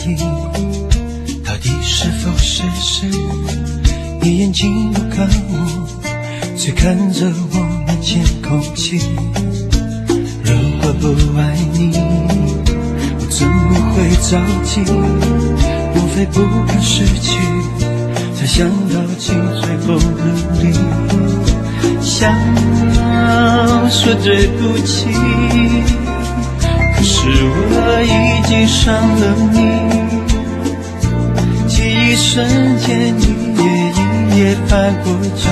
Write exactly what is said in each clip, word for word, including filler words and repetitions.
疑，到底是否是事？你眼睛不看我，却看着我面前空气。如果不爱你，我怎么会着急？莫非不敢失去，才想到尽最后努力，想说对不起，可是我已经伤了你。记忆瞬间一页一页翻过去，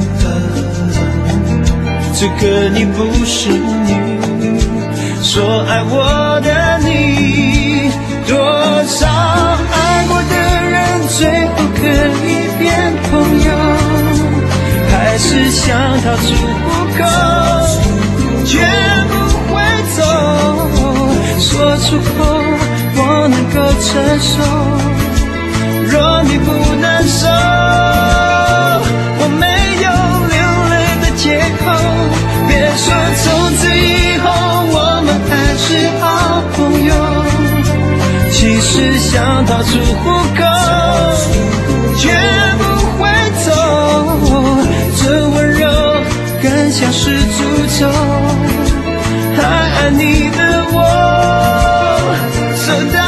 这个你不是你，说爱我的你，多少爱过的人最后可以变朋友，还是想逃出虎口，绝不会走。说出口我能够承受，若你不难受，我没有流泪的借口。别说从此以后我们还是好朋友，其实想逃出虎口，绝不会走。这温柔更像是诅咒，还爱你的我，这